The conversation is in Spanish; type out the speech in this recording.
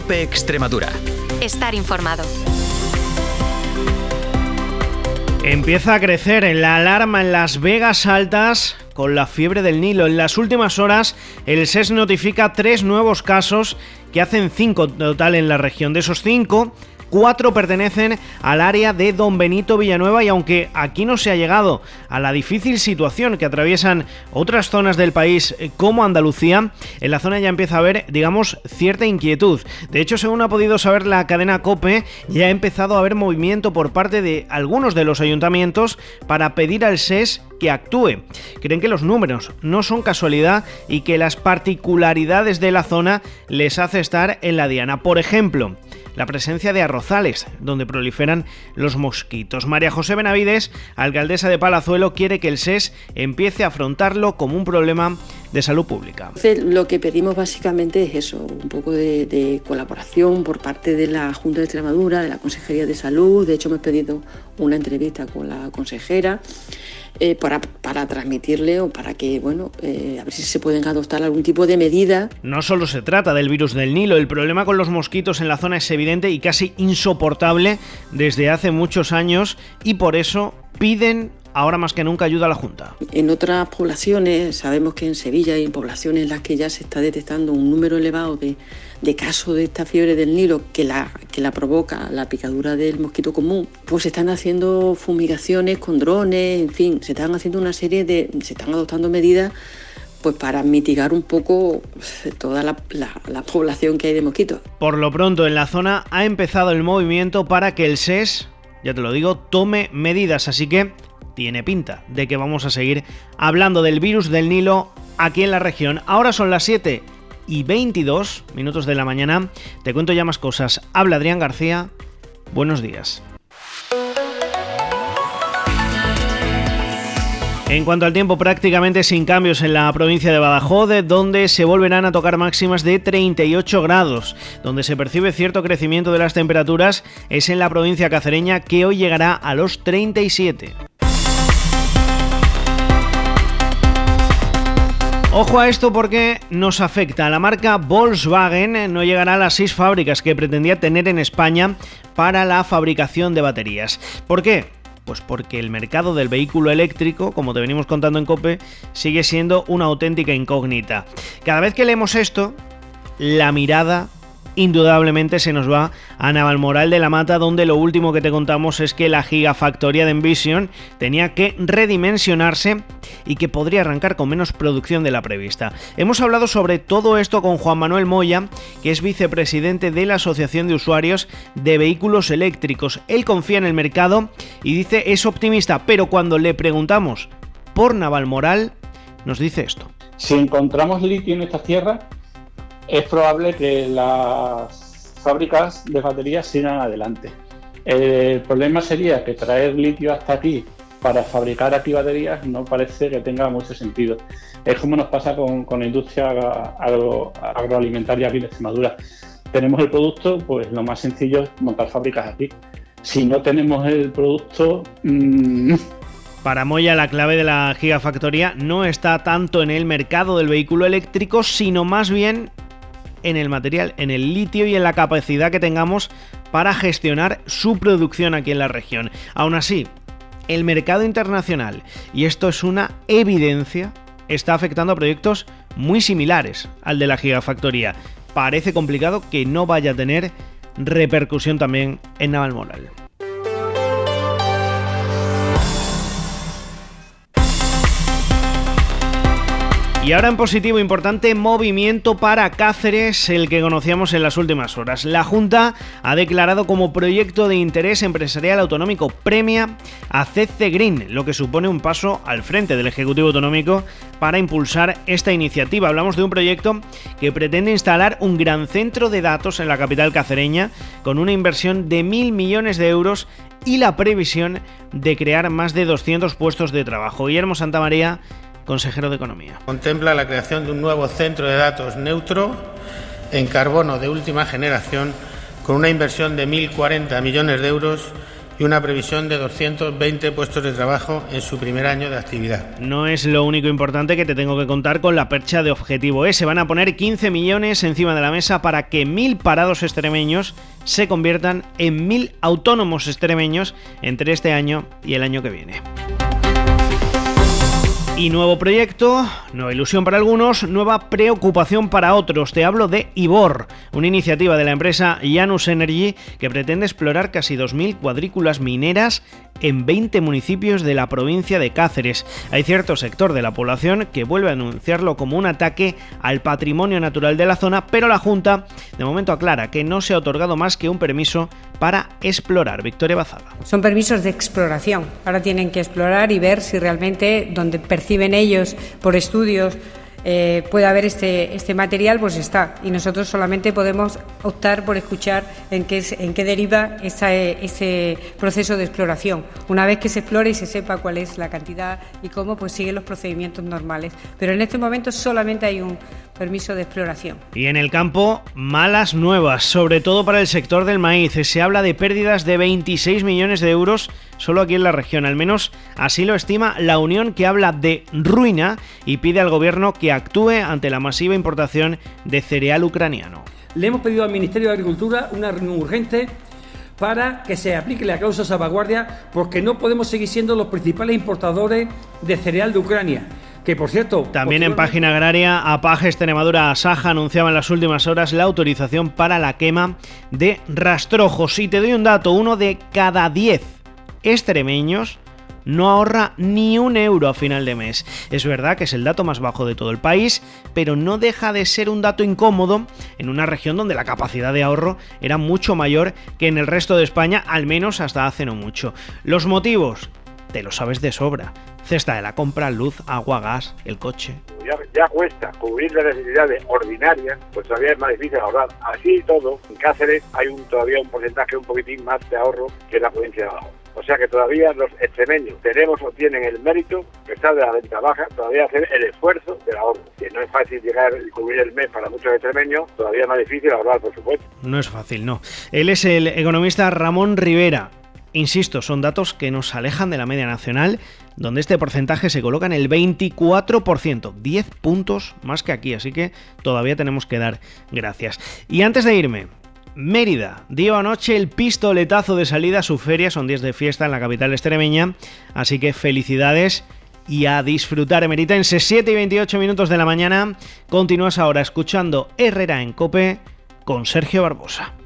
COPE Extremadura. Estar informado. Empieza a crecer la alarma en las Vegas Altas con la fiebre del Nilo. En las últimas horas, el SES notifica 3 nuevos casos que hacen 5 total en la región. De esos 5, 4 pertenecen al área de Don Benito Villanueva, y aunque aquí no se ha llegado a la difícil situación que atraviesan otras zonas del país como Andalucía, en la zona ya empieza a haber, digamos, cierta inquietud. De hecho, según ha podido saber la cadena COPE, ya ha empezado a haber movimiento por parte de algunos de los ayuntamientos para pedir al SES que actúe. Creen que los números no son casualidad y que las particularidades de la zona les hace estar en la diana. Por ejemplo, la presencia de arrozales, donde proliferan los mosquitos. María José Benavides, alcaldesa de Palazuelo, quiere que el SES empiece a afrontarlo como un problema de salud pública. Lo que pedimos básicamente es eso, un poco de colaboración por parte de la Junta de Extremadura, de la Consejería de Salud. De hecho, hemos pedido una entrevista con la consejera para transmitirle o para que, a ver si se pueden adoptar algún tipo de medida. No solo se trata del virus del Nilo, el problema con los mosquitos en la zona es evidente y casi insoportable desde hace muchos años, y por eso piden ahora más que nunca ayuda a la Junta. En otras poblaciones, sabemos que en Sevilla hay poblaciones en las que ya se está detectando un número elevado de casos de esta fiebre del Nilo que la provoca la picadura del mosquito común. Pues se están haciendo fumigaciones con drones, en fin, se están haciendo se están adoptando medidas pues para mitigar un poco toda la población que hay de mosquitos. Por lo pronto, en la zona ha empezado el movimiento para que el SES, ya te lo digo, tome medidas, así que tiene pinta de que vamos a seguir hablando del virus del Nilo aquí en la región. Ahora son las 7:22 de la mañana. Te cuento ya más cosas. Habla Adrián García. Buenos días. En cuanto al tiempo, prácticamente sin cambios en la provincia de Badajoz, donde se volverán a tocar máximas de 38 grados. Donde se percibe cierto crecimiento de las temperaturas es en la provincia cacereña, que hoy llegará a los 37. Ojo a esto porque nos afecta. La marca Volkswagen no llegará a las 6 fábricas que pretendía tener en España para la fabricación de baterías. ¿Por qué? Pues porque el mercado del vehículo eléctrico, como te venimos contando en COPE, sigue siendo una auténtica incógnita. Cada vez que leemos esto, la mirada indudablemente se nos va a Navalmoral de la Mata, donde lo último que te contamos es que la gigafactoría de Envision tenía que redimensionarse y que podría arrancar con menos producción de la prevista. Hemos hablado sobre todo esto con Juan Manuel Moya, que es vicepresidente de la Asociación de Usuarios de Vehículos Eléctricos. Él confía en el mercado y dice es optimista, pero cuando le preguntamos por Navalmoral, nos dice esto. Si encontramos litio en estas tierras, es probable que las fábricas de baterías sigan adelante. El problema sería que traer litio hasta aquí para fabricar aquí baterías no parece que tenga mucho sentido. Es como nos pasa con la industria agroalimentaria aquí en Extremadura. Tenemos el producto, pues lo más sencillo es montar fábricas aquí. Si no tenemos el producto... Para Moya, la clave de la gigafactoría no está tanto en el mercado del vehículo eléctrico, sino más bien en el material, en el litio y en la capacidad que tengamos para gestionar su producción aquí en la región. Aún así, el mercado internacional, y esto es una evidencia, está afectando a proyectos muy similares al de la gigafactoría. Parece complicado que no vaya a tener repercusión también en Navalmoral. Y ahora en positivo, importante movimiento para Cáceres, el que conocíamos en las últimas horas. La Junta ha declarado como proyecto de interés empresarial autonómico Premia a CC Green, lo que supone un paso al frente del Ejecutivo Autonómico para impulsar esta iniciativa. Hablamos de un proyecto que pretende instalar un gran centro de datos en la capital cacereña con una inversión de 1.000 millones de euros y la previsión de crear más de 200 puestos de trabajo. Guillermo Santamaría, consejero de Economía. Contempla la creación de un nuevo centro de datos neutro en carbono de última generación con una inversión de 1.040 millones de euros y y una previsión de 220 puestos de trabajo en su primer año de actividad. No es lo único importante que te tengo que contar con la percha de Objetivo E. Se van a poner 15 millones encima de la mesa para que 1.000 parados extremeños se conviertan en 1.000 autónomos extremeños entre este año y el año que viene. Y nuevo proyecto, nueva ilusión para algunos, nueva preocupación para otros. Te hablo de Ibor, una iniciativa de la empresa Janus Energy que pretende explorar casi 2.000 cuadrículas mineras en 20 municipios de la provincia de Cáceres. Hay cierto sector de la población que vuelve a anunciarlo como un ataque al patrimonio natural de la zona, pero la Junta de momento aclara que no se ha otorgado más que un permiso para explorar. Victoria Bazaga. Son permisos de exploración. Ahora tienen que explorar y ver si realmente donde perciben ellos por estudios puede haber este material, pues está. Y nosotros solamente podemos optar por escuchar en qué deriva ese proceso de exploración. Una vez que se explore y se sepa cuál es la cantidad y cómo, pues siguen los procedimientos normales. Pero en este momento solamente hay un permiso de exploración. Y en el campo, malas nuevas, sobre todo para el sector del maíz. Se habla de pérdidas de 26 millones de euros solo aquí en la región. Al menos así lo estima la Unión, que habla de ruina y pide al gobierno que actúe ante la masiva importación de cereal ucraniano. Le hemos pedido al Ministerio de Agricultura una reunión urgente para que se aplique la cláusula de salvaguardia, porque no podemos seguir siendo los principales importadores de cereal de Ucrania. Que, por cierto, también en página agraria, APAG Extremadura Asaja anunciaba en las últimas horas la autorización para la quema de rastrojos. Y te doy un dato, 1 de cada 10 extremeños no ahorra ni un euro a final de mes. Es verdad que es el dato más bajo de todo el país, pero no deja de ser un dato incómodo en una región donde la capacidad de ahorro era mucho mayor que en el resto de España, al menos hasta hace no mucho. Los motivos, te lo sabes de sobra. Cesta de la compra, luz, agua, gas, el coche. Ya cuesta cubrir las necesidades ordinarias, pues todavía es más difícil ahorrar. Así y todo, en Cáceres hay todavía un porcentaje un poquitín más de ahorro que en la provincia de abajo. O sea que todavía los extremeños tenemos o tienen el mérito, a pesar de la renta baja, todavía hacer el esfuerzo del ahorro. Que no es fácil llegar y cubrir el mes para muchos extremeños, todavía es más difícil ahorrar, por supuesto. No es fácil, no. Él es el economista Ramón Rivera. Insisto, son datos que nos alejan de la media nacional, donde este porcentaje se coloca en el 24%, 10 puntos más que aquí, así que todavía tenemos que dar gracias. Y antes de irme, Mérida dio anoche el pistoletazo de salida a su feria, son días de fiesta en la capital extremeña, así que felicidades y a disfrutar, emeritenses. 7:28 de la mañana, continúas ahora escuchando Herrera en COPE con Sergio Barbosa.